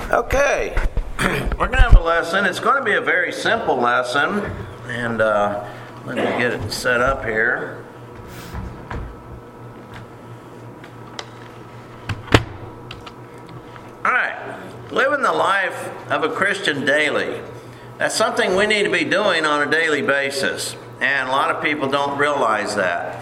Okay, we're going to have a lesson. It's going to be a very simple lesson, and let me get it set up here. All right, living the life of a Christian daily. That's something we need to be doing on a daily basis, and a lot of people don't realize that.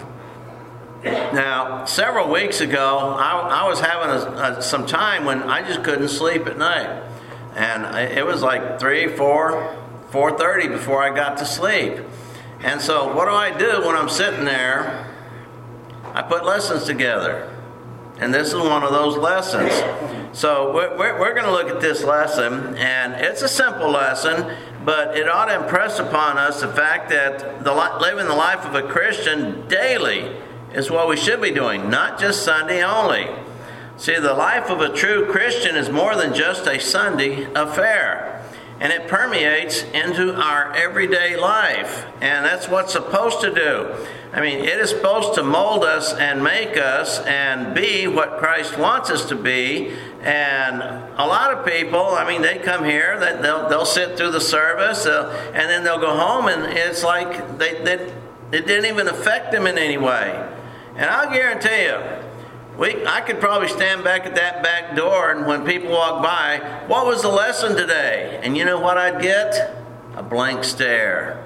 Now, several weeks ago, I was having some time when I just couldn't sleep at night. And it was like 3, 4, 4:30 before I got to sleep. And so what do when I'm sitting there? I put lessons together. And this is one of those lessons. So we're going to look at this lesson, and it's a simple lesson, but it ought to impress upon us the fact that living the life of a Christian daily is what we should be doing, not just Sunday only. See, the life of a true Christian is more than just a Sunday affair, and it permeates into our everyday life, and that's what's supposed to do. I mean, it is supposed to mold us and make us and be what Christ wants us to be. And a lot of people, they come here, they'll sit through the service, and then they'll go home, and it's like it didn't even affect them in any way. And I'll guarantee you, I could probably stand back at that back door, and when people walk by, what was the lesson today? And you know what I'd get? A blank stare.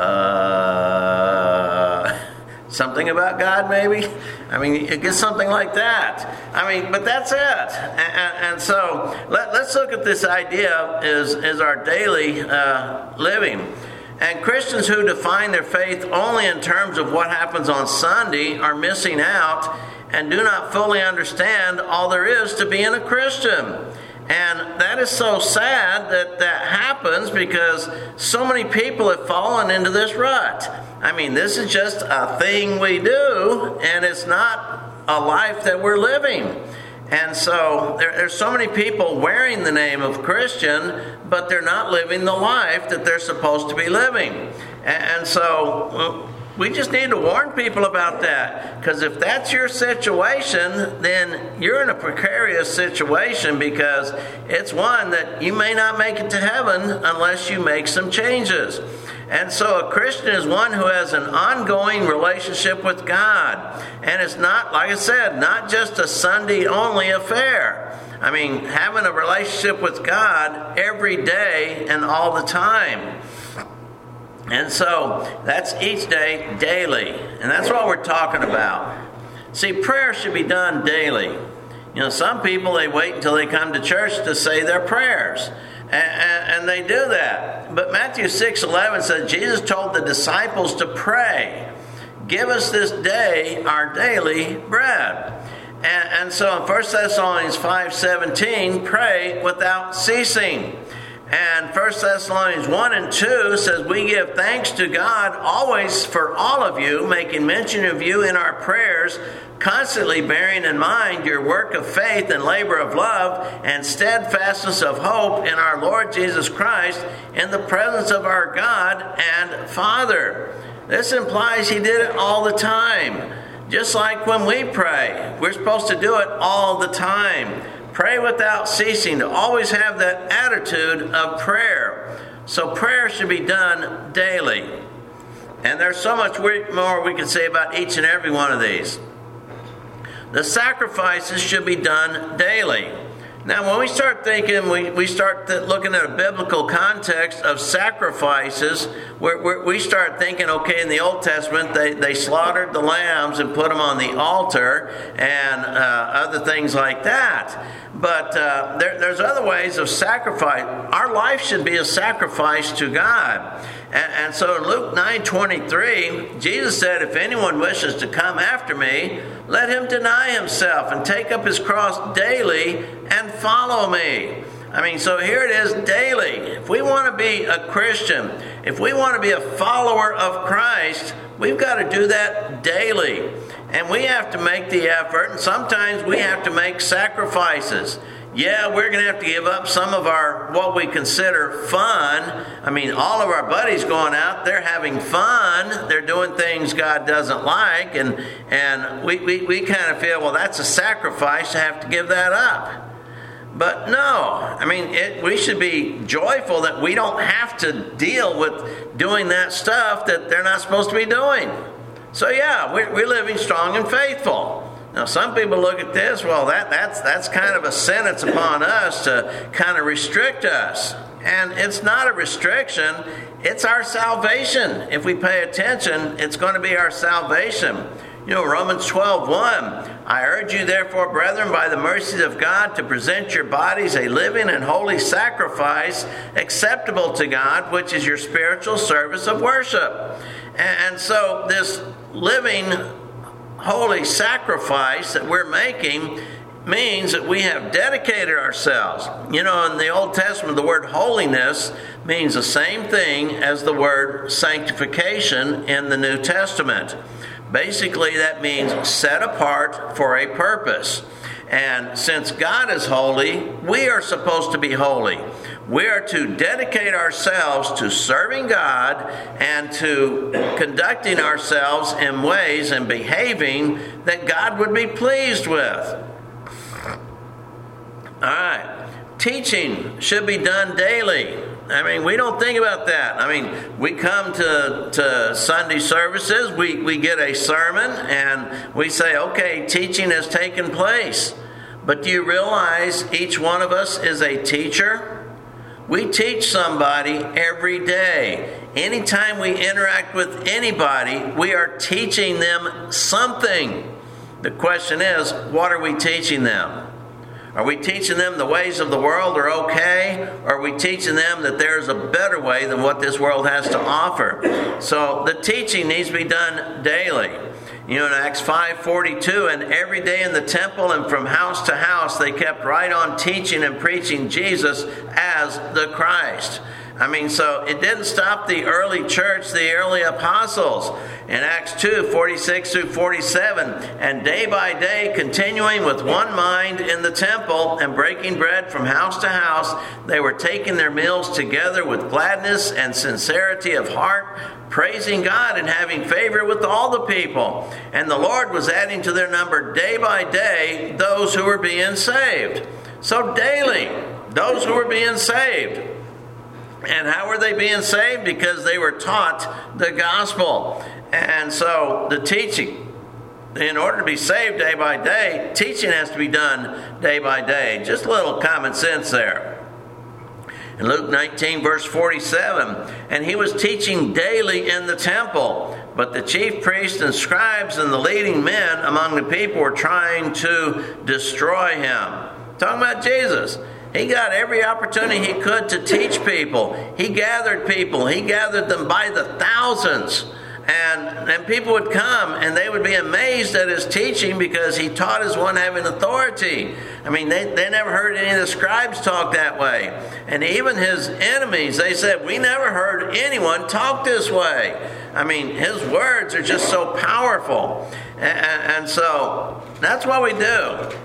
Something about God, maybe? It gets something like that. But that's it. And so let's look at this idea as our daily living. And Christians who define their faith only in terms of what happens on Sunday are missing out and do not fully understand all there is to being a Christian. And that is so sad that happens because so many people have fallen into this rut. This is just a thing we do, and it's not a life that we're living. And so there's so many people wearing the name of Christian, but they're not living the life that they're supposed to be living. And so we just need to warn people about that. Because if that's your situation, then you're in a precarious situation, because it's one that you may not make it to heaven unless you make some changes. And so a Christian is one who has an ongoing relationship with God. And it's not, like I said, not just a Sunday only affair. Having a relationship with God every day and all the time. And so that's each day, daily. And that's what we're talking about. See, prayer should be done daily. Some people, they wait until they come to church to say their prayers. And they do that. But Matthew 6:11 says Jesus told the disciples to pray, "Give us this day our daily bread." And so in 1 Thessalonians 5:17, pray without ceasing. And 1 Thessalonians 1 and 2 says, "We give thanks to God always for all of you, making mention of you in our prayers, constantly bearing in mind your work of faith and labor of love and steadfastness of hope in our Lord Jesus Christ in the presence of our God and Father." This implies He did it all the time. Just like when we pray, we're supposed to do it all the time. Pray without ceasing, to always have that attitude of prayer. So prayer should be done daily. And there's so much more we can say about each and every one of these. The sacrifices should be done daily. Now, when we start thinking, we start looking at a biblical context of sacrifices, we start thinking, okay, in the Old Testament, they slaughtered the lambs and put them on the altar and other things like that. But there's other ways of sacrifice. Our life should be a sacrifice to God. And so in Luke 9:23, Jesus said, "If anyone wishes to come after me, let him deny himself and take up his cross daily and follow me." So here it is, daily. If we want to be a Christian, if we want to be a follower of Christ, we've got to do that daily. And we have to make the effort, and sometimes we have to make sacrifices. Yeah, we're going to have to give up some of our, what we consider fun. All of our buddies going out, they're having fun. They're doing things God doesn't like. And we kind of feel, well, that's a sacrifice to have to give that up. But no, I mean, we should be joyful that we don't have to deal with doing that stuff that they're not supposed to be doing. So yeah, we're living strong and faithful. Now, some people look at this, well, that's kind of a sentence upon us to kind of restrict us. And it's not a restriction, it's our salvation. If we pay attention, it's going to be our salvation. Romans 12:1, I urge you therefore, brethren, by the mercies of God, to present your bodies a living and holy sacrifice, acceptable to God, which is your spiritual service of worship. And so this living holy sacrifice that we're making means that we have dedicated ourselves. In the Old Testament, the word holiness means the same thing as the word sanctification in the New Testament. Basically, that means set apart for a purpose. And since God is holy, we are supposed to be holy. We are to dedicate ourselves to serving God and to conducting ourselves in ways and behaving that God would be pleased with. All right. Teaching should be done daily. I mean, we don't think about that. I mean, we come to Sunday services, we get a sermon, and we say, okay, teaching has taken place. But do you realize each one of us is a teacher? We teach somebody every day. Anytime we interact with anybody, we are teaching them something. The question is, what are we teaching them? Are we teaching them the ways of the world are okay? Or are we teaching them that there's a better way than what this world has to offer? So the teaching needs to be done daily. In Acts 5:42, and every day in the temple and from house to house, they kept right on teaching and preaching Jesus as the Christ. I mean, so it didn't stop the early church, the early apostles. In Acts 2:46 through 47, and day by day, continuing with one mind in the temple and breaking bread from house to house, they were taking their meals together with gladness and sincerity of heart, praising God and having favor with all the people. And the Lord was adding to their number day by day those who were being saved. So daily, those who were being saved. And how were they being saved? Because they were taught the gospel. And so the teaching, in order to be saved day by day, teaching has to be done day by day. Just a little common sense there. In Luke 19, verse 47, and he was teaching daily in the temple, but the chief priests and scribes and the leading men among the people were trying to destroy him. Talking about Jesus. He got every opportunity he could to teach people. He gathered people. He gathered them by the thousands. And people would come and they would be amazed at his teaching because he taught as one having authority. I mean, they never heard any of the scribes talk that way. And even his enemies, they said, we never heard anyone talk this way. I mean, his words are just so powerful. And so that's what we do.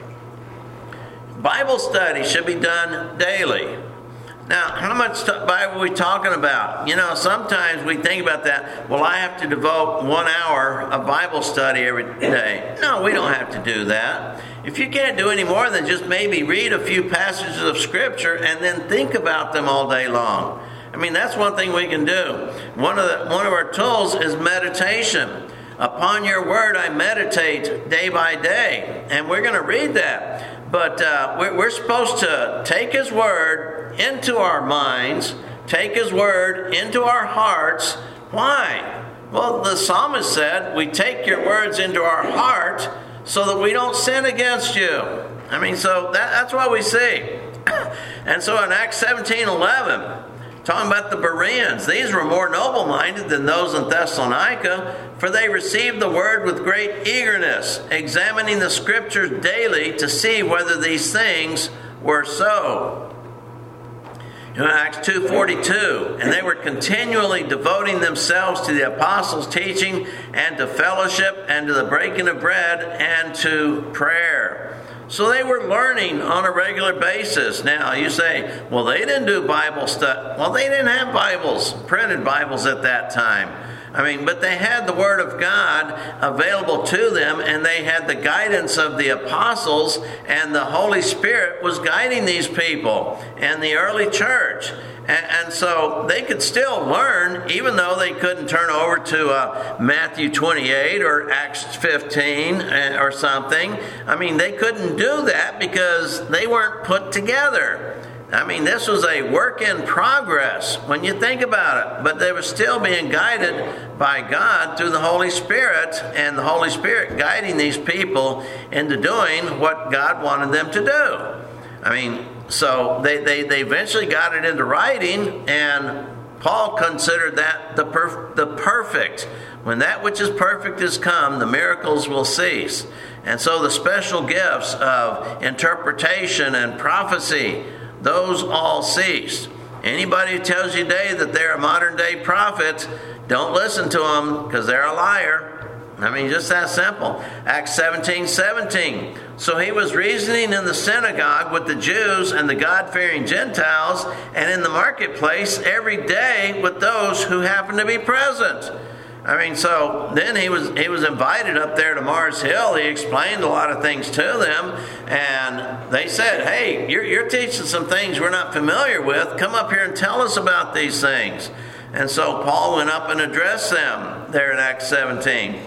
Bible study should be done daily. Now, how much Bible are we talking about? Sometimes we think about that. Well, I have to devote 1 hour of Bible study every day. No, we don't have to do that. If you can't do any more than just maybe read a few passages of Scripture and then think about them all day long. I mean, that's one thing we can do. One of our tools is meditation. Upon your word I meditate day by day. And we're going to read that. But we're supposed to take his word into our minds, take his word into our hearts. Why? Well, the psalmist said, we take your words into our heart so that we don't sin against you. I mean, so that's what we see. And so in Acts 17:11, talking about the Bereans, these were more noble-minded than those in Thessalonica, for they received the word with great eagerness, examining the scriptures daily to see whether these things were so. In Acts 2:42, and they were continually devoting themselves to the apostles' teaching and to fellowship and to the breaking of bread and to prayer. So they were learning on a regular basis. Now you say, well, they didn't do Bible study. Well, they didn't have Bibles, printed Bibles at that time. I mean, but they had the Word of God available to them, and they had the guidance of the apostles, and the Holy Spirit was guiding these people and the early church. And so they could still learn, even though they couldn't turn over to Matthew 28 or Acts 15 or something. I mean, they couldn't do that because they weren't put together. I mean, this was a work in progress when you think about it. But they were still being guided by God through the Holy Spirit, and the Holy Spirit guiding these people into doing what God wanted them to do. I mean, so they eventually got it into writing, and Paul considered that the perfect. When that which is perfect is come, the miracles will cease. And so the special gifts of interpretation and prophecy, those all ceased. Anybody who tells you today that they're a modern day prophet, don't listen to them, because they're a liar. I mean, just that simple. Acts 17:17. So he was reasoning in the synagogue with the Jews and the God-fearing Gentiles, and in the marketplace every day with those who happened to be present. I mean, so then he was invited up there to Mars Hill. He explained a lot of things to them, and they said, hey, you're teaching some things we're not familiar with. Come up here and tell us about these things. And so Paul went up and addressed them there in Acts 17.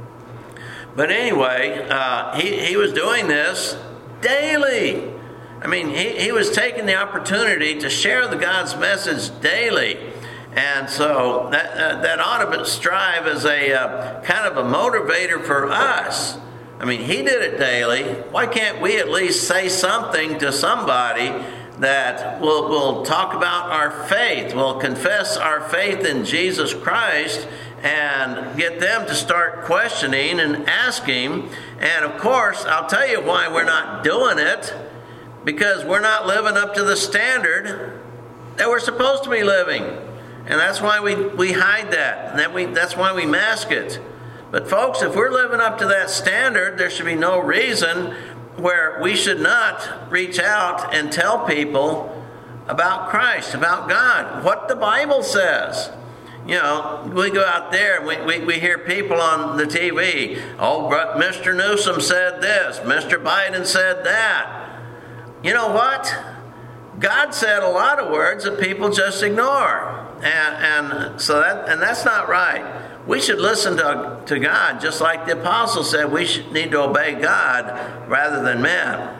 But anyway, he was doing this daily. I mean, he was taking the opportunity to share the God's message daily. And so that ought to strive as a kind of a motivator for us. I mean, he did it daily. Why can't we at least say something to somebody that will talk about our faith, will confess our faith in Jesus Christ, and get them to start questioning and asking? And of course, I'll tell you why we're not doing it. Because we're not living up to the standard that we're supposed to be living. And that's why we hide that. And that's why we mask it. But folks, if we're living up to that standard, there should be no reason where we should not reach out and tell people about Christ, about God, what the Bible says. You know, we go out there and we hear people on the TV, oh, Mr. Newsom said this, Mr. Biden said that. You know what? God said a lot of words that people just ignore. And so that's not right. We should listen to God, just like the apostle said we need to obey God rather than men.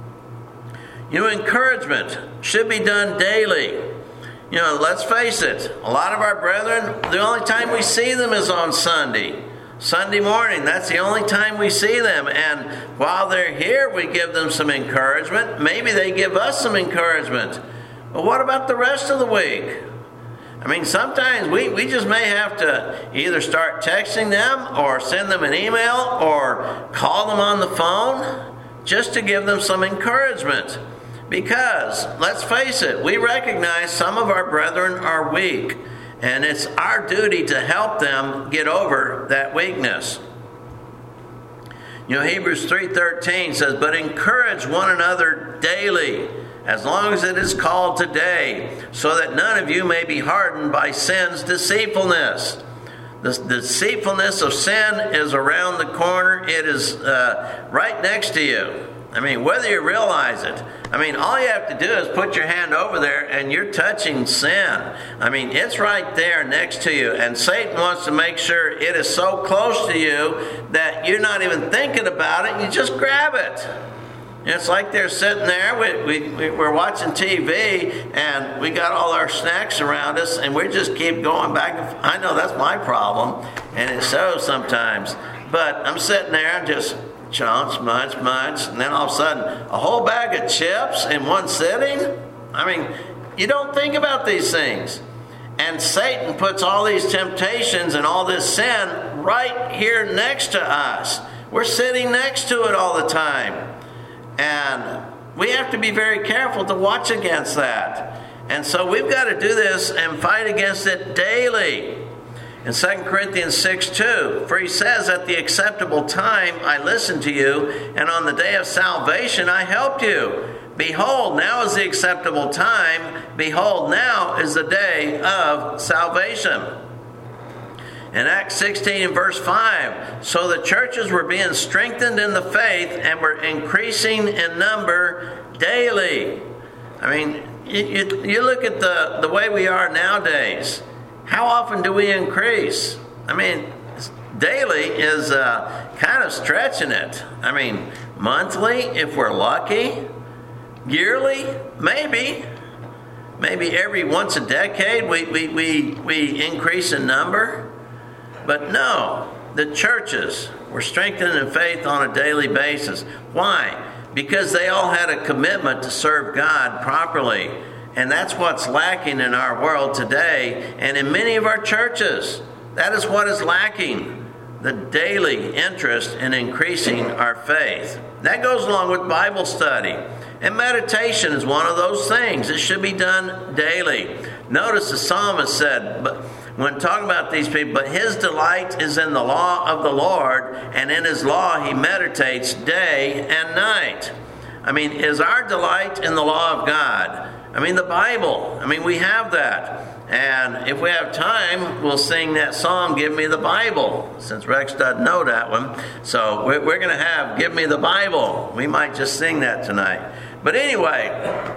You know, encouragement should be done daily. You know, let's face it, a lot of our brethren, the only time we see them is on Sunday morning. That's the only time we see them. And while they're here, we give them some encouragement. Maybe they give us some encouragement. But what about the rest of the week? I mean, sometimes we just may have to either start texting them or send them an email or call them on the phone just to give them some encouragement. Because, let's face it, we recognize some of our brethren are weak. And it's our duty to help them get over that weakness. You know, Hebrews 3:13 says, but encourage one another daily, as long as it is called today, so that none of you may be hardened by sin's deceitfulness. The deceitfulness of sin is around the corner. It is right next to you. I mean, whether you realize it. I mean, all you have to do is put your hand over there and you're touching sin. I mean, it's right there next to you. And Satan wants to make sure it is so close to you that you're not even thinking about it. You just grab it. It's like they're sitting there, we're watching TV, and we got all our snacks around us, and we just keep going back. I know that's my problem, and it shows sometimes. But I'm sitting there and just chunks, munch, and then all of a sudden, a whole bag of chips in one sitting? I mean, you don't think about these things. And Satan puts all these temptations and all this sin right here next to us. We're sitting next to it all the time. And we have to be very careful to watch against that. And so we've got to do this and fight against it daily. In 2 Corinthians 6:2, for he says, at the acceptable time I listened to you, and on the day of salvation I helped you. Behold, now is the acceptable time. Behold, now is the day of salvation. In Acts 16 and verse 5, so the churches were being strengthened in the faith and were increasing in number daily. I mean, you look at the way we are nowadays. How often do we increase? I mean, daily is kind of stretching it. I mean, monthly, if we're lucky. Yearly, maybe. Maybe every once a decade we increase in number. But no, the churches were strengthened in faith on a daily basis. Why? Because they all had a commitment to serve God properly. And that's what's lacking in our world today and in many of our churches. That is what is lacking, the daily interest in increasing our faith. That goes along with Bible study. And meditation is one of those things. It should be done daily. Notice the psalmist said, but when talking about these people, but his delight is in the law of the Lord, and in his law he meditates day and night. I mean, is our delight in the law of God? I mean, the Bible. I mean, we have that. And if we have time, we'll sing that song, Give Me the Bible, since Rex doesn't know that one. So we're going to have Give Me the Bible. We might just sing that tonight. But anyway,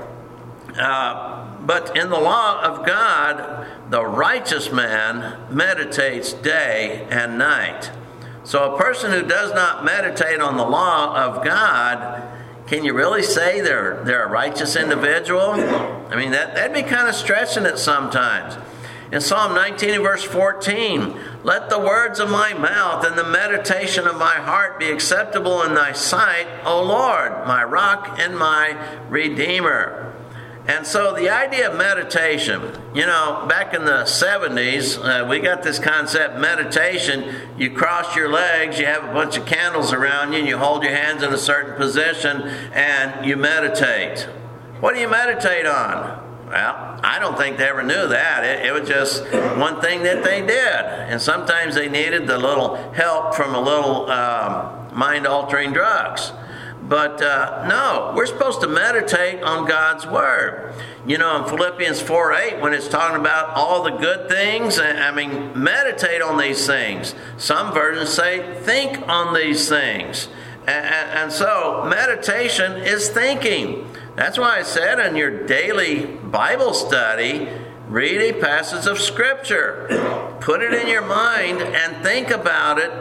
but in the law of God, the righteous man meditates day and night. So a person who does not meditate on the law of God, can you really say they're a righteous individual? I mean, that'd be kind of stretching it sometimes. In Psalm 19 verse 14, let the words of my mouth and the meditation of my heart be acceptable in thy sight, O Lord, my rock and my redeemer. And so the idea of meditation, back in the 70s, we got this concept, meditation. You cross your legs, you have a bunch of candles around you, and you hold your hands in a certain position, and you meditate. What do you meditate on? Well, I don't think they ever knew that. It was just one thing that they did. And sometimes they needed the little help from a little mind-altering drugs. But no, we're supposed to meditate on God's Word. In Philippians 4:8, when it's talking about all the good things, meditate on these things. Some versions say, think on these things. And so, meditation is thinking. That's why I said in your daily Bible study, read a passage of Scripture. Put it in your mind and think about it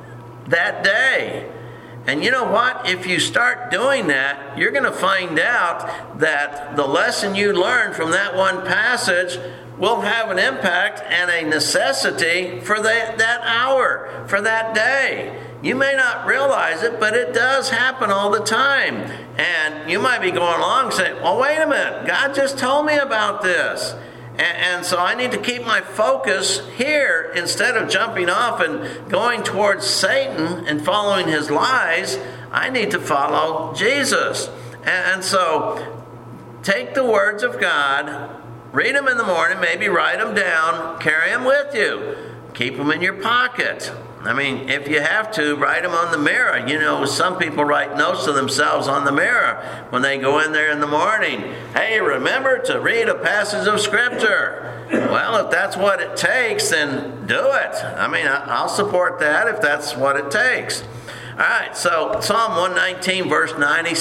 that day. And you know what? If you start doing that, you're going to find out that the lesson you learned from that one passage will have an impact and a necessity for that hour, for that day. You may not realize it, but it does happen all the time. And you might be going along saying, well, wait a minute, God just told me about this. And so I need to keep my focus here instead of jumping off and going towards Satan and following his lies. I need to follow Jesus. And so take the words of God, read them in the morning, maybe write them down, carry them with you, keep them in your pocket. If you have to, write them on the mirror. Some people write notes to themselves on the mirror when they go in there in the morning. Hey, remember to read a passage of Scripture. Well, if that's what it takes, then do it. I'll support that if that's what it takes. All right, so Psalm 119, verse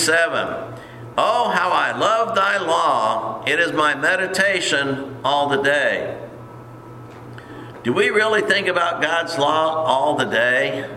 97. Oh, how I love thy law. It is my meditation all the day. Do we really think about God's law all the day?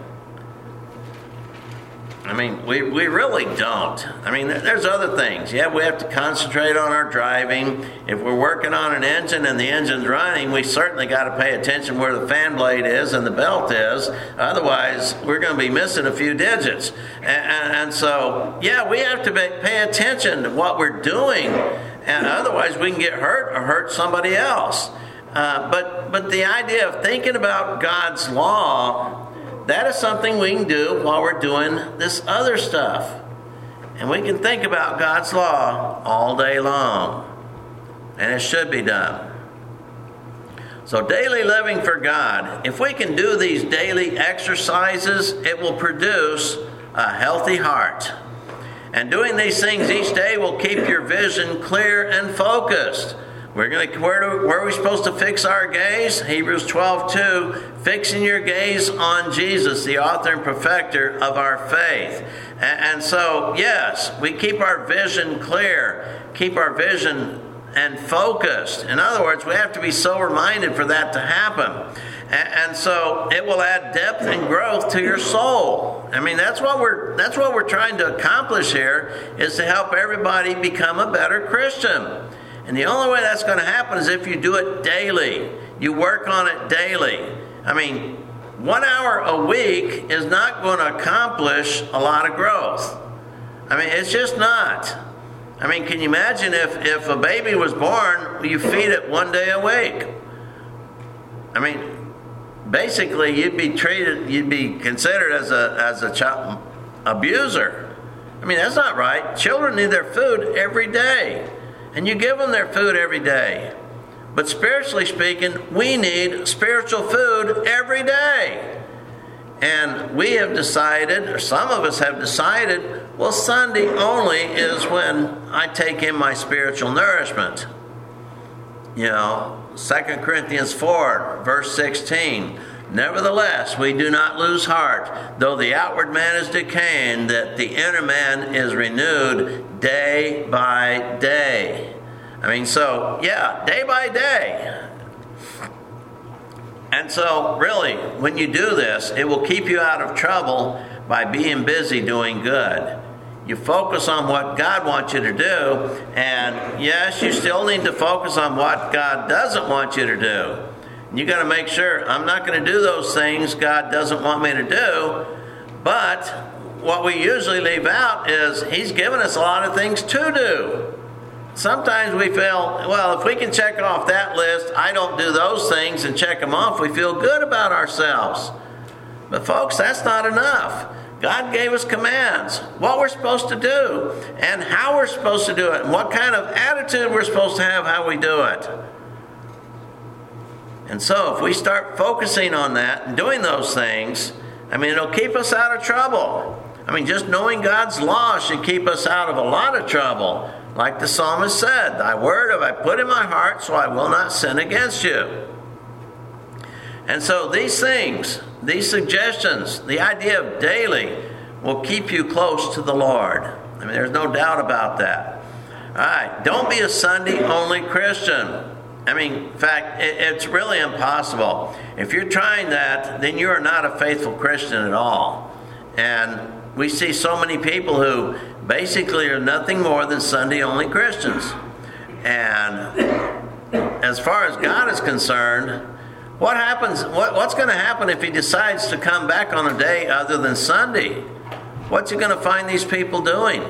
We really don't. There's other things. Yeah, we have to concentrate on our driving. If we're working on an engine and the engine's running, we certainly got to pay attention where the fan blade is and the belt is. Otherwise, we're going to be missing a few digits. And so, yeah, we have to pay attention to what we're doing. And otherwise, we can get hurt or hurt somebody else. But the idea of thinking about God's law, that is something we can do while we're doing this other stuff. And we can think about God's law all day long. And it should be done. So daily living for God. If we can do these daily exercises, it will produce a healthy heart. And doing these things each day will keep your vision clear and focused. Where are we supposed to fix our gaze? Hebrews 12:2, fixing your gaze on Jesus, the author and perfecter of our faith. And so, yes, we keep our vision clear, keep our vision and focused. In other words, we have to be sober-minded for that to happen. And so it will add depth and growth to your soul. I mean, that's what we're trying to accomplish here, is to help everybody become a better Christian. And the only way that's going to happen is if you do it daily. You work on it daily. I mean, 1 hour a week is not going to accomplish a lot of growth. I mean, it's just not. I mean, can you imagine if a baby was born, you feed it 1 day a week? I mean, basically, you'd be considered as a child abuser. I mean, that's not right. Children need their food every day, and you give them their food every day. But spiritually speaking, we need spiritual food every day. And we have decided, or some of us have decided, well, Sunday only is when I take in my spiritual nourishment. You know, 2 Corinthians 4, verse 16. Nevertheless, we do not lose heart, though the outward man is decaying, that the inner man is renewed day by day. I mean, so, yeah, day by day. And so, really, when you do this, it will keep you out of trouble by being busy doing good. You focus on what God wants you to do, and yes, you still need to focus on what God doesn't want you to do. You got to make sure, I'm not going to do those things God doesn't want me to do, but what we usually leave out is He's given us a lot of things to do. Sometimes we feel, well, if we can check off that list, I don't do those things and check them off, we feel good about ourselves. But folks, that's not enough. God gave us commands, what we're supposed to do, and how we're supposed to do it, and what kind of attitude we're supposed to have how we do it. And so if we start focusing on that and doing those things, I mean, it'll keep us out of trouble. I mean, just knowing God's law should keep us out of a lot of trouble. Like the psalmist said, thy word have I put in my heart, so I will not sin against you. And so these things, these suggestions, the idea of daily will keep you close to the Lord. I mean, there's no doubt about that. All right, don't be a Sunday-only Christian. I mean, in fact, it's really impossible. If you're trying that, then you are not a faithful Christian at all. And we see so many people who basically are nothing more than Sunday-only Christians. And as far as God is concerned, what happens? What's going to happen if He decides to come back on a day other than Sunday? What's He going to find these people doing?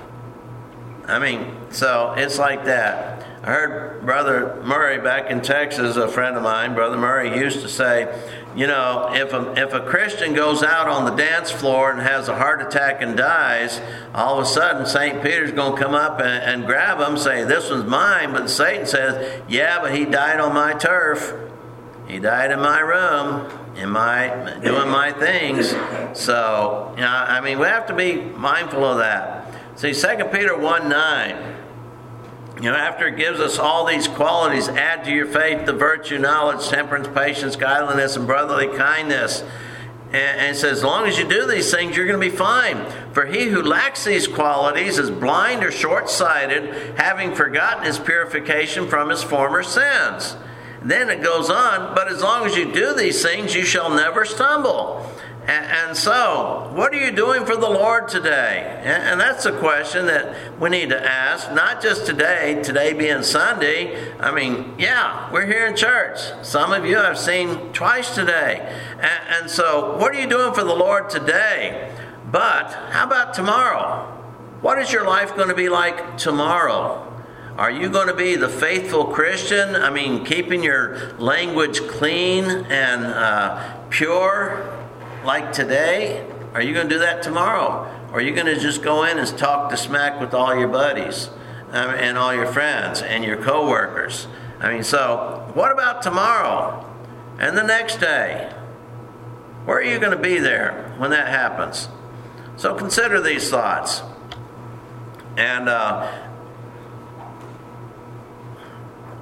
I mean, so it's like that. I heard Brother Murray back in Texas, a friend of mine, Brother Murray, used to say, you know, if a Christian goes out on the dance floor and has a heart attack and dies, all of a sudden St. Peter's going to come up and grab him, say, this one's mine. But Satan says, yeah, but he died on my turf. He died in my room, doing my things. So, you know, I mean, we have to be mindful of that. See, 2 Peter 1:9. You know, after it gives us all these qualities, add to your faith the virtue, knowledge, temperance, patience, godliness, and brotherly kindness. And it says, as long as you do these things, you're going to be fine. For he who lacks these qualities is blind or short-sighted, having forgotten his purification from his former sins. Then it goes on, but as long as you do these things, you shall never stumble. And so, what are you doing for the Lord today? And that's a question that we need to ask, not just today being Sunday. I mean, yeah, we're here in church. Some of you I've seen twice today. And so, what are you doing for the Lord today? But, how about tomorrow? What is your life going to be like tomorrow? Are you going to be the faithful Christian? I mean, keeping your language clean and pure? Like today? Are you going to do that tomorrow? Or are you going to just go in and talk to smack with all your buddies and all your friends and your co-workers? I mean, so what about tomorrow and the next day? Where are you going to be there when that happens? So consider these thoughts.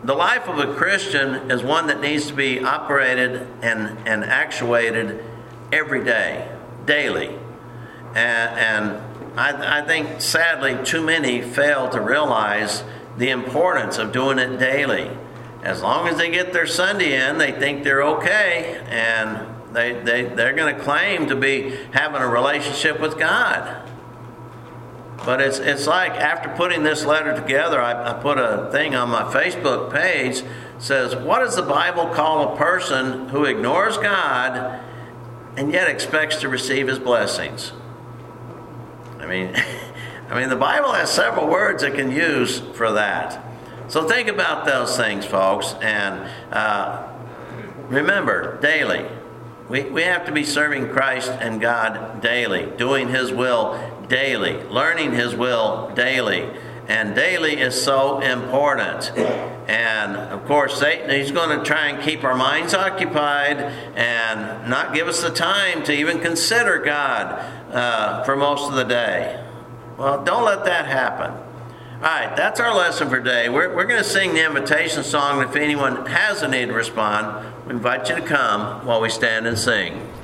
the life of a Christian is one that needs to be operated and actuated every day, daily. And I think, sadly, too many fail to realize the importance of doing it daily. As long as they get their Sunday in, they think they're okay, and they're going to claim to be having a relationship with God. But it's like, after putting this letter together, I put a thing on my Facebook page, says, what does the Bible call a person who ignores God and yet expects to receive his blessings? I mean, the Bible has several words it can use for that. So think about those things, folks, and remember, daily. We have to be serving Christ and God daily, doing His will daily, learning His will daily. And daily is so important. And, of course, Satan, he's going to try and keep our minds occupied and not give us the time to even consider God for most of the day. Well, don't let that happen. All right, that's our lesson for today. We're going to sing the invitation song. If anyone has a need to respond, we invite you to come while we stand and sing.